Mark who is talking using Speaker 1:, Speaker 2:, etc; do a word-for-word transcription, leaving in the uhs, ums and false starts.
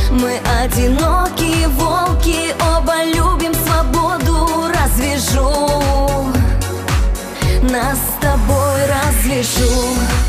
Speaker 1: Мы одинокие волки, оба любим свободу. Развяжу, нас с тобой развяжу.